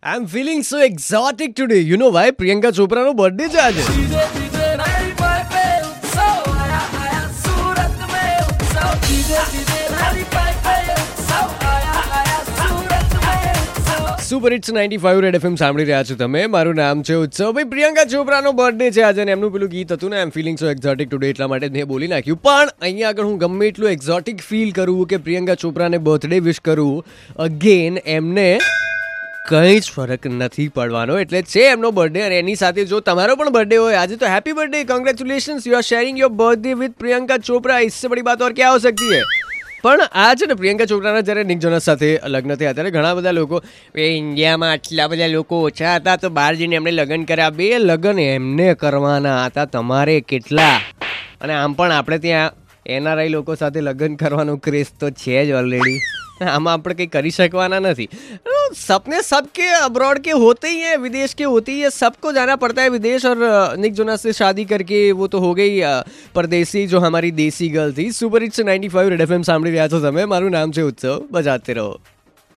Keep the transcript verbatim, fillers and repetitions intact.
I am feeling so exotic today. You know why? Priyanka ચોપરાનો birthday છે આજે. Super hits ninety five red FM સાંભળી રહ્યા છો તમે. મારું નામ છે ઉત્સવ. ભાઈ પ્રિયંકા ચોપરાનો બર્થડે છે આજે, એમનું પેલું ગીત હતું ને, I am feeling so exotic today, એટલા માટે મેં બોલી નાખ્યું. પણ અહીંયા આગળ હું ગમે એટલું એક્ઝોટિક ફીલ કરું કે પ્રિયંકા ચોપરાને બર્થડે વિશ કરું, અગેન એમને કંઈ જ ફરક નથી પડવાનો. એટલે છે એમનો બર્થડે, અને એની સાથે જો તમારો પણ બર્થડે હોય આજે તો happy birthday, congratulations, you are sharing your birthday with Priyanka Chopra. इससे बड़ी बात और क्या हो सकती है? પણ આ છે ને પ્રિયંકા ચોપરાના જ્યારે નિક જોનસ સાથે લગ્ન થયા ત્યારે ઘણા બધા લોકો, એ ઇન્ડિયામાં આટલા બધા લોકો ઓછા હતા તો બહાર જઈને એમણે લગ્ન કર્યા. બે લગ્ન એમને કરવાના હતા, તમારે કેટલા? અને આમ પણ આપણે ત્યાં એનઆરઆઈ લોકો સાથે લગ્ન કરવાનો ક્રેઝ તો છે જ ઓલરેડી. આમાં આપણે કંઈ કરી શકવાના નથી. सपने सबके अब्रॉड के होते ही हैं, विदेश के होते ही है, सबको जाना पड़ता है विदेश. और निक जोनास से शादी करके वो तो हो गई परदेसी, जो हमारी देसी गर्ल थी. Super hits ninety five red FM સાંભળી રહ્યા છો તમે. મારું નામ છે ઉત્સવ, બજાતે રહો.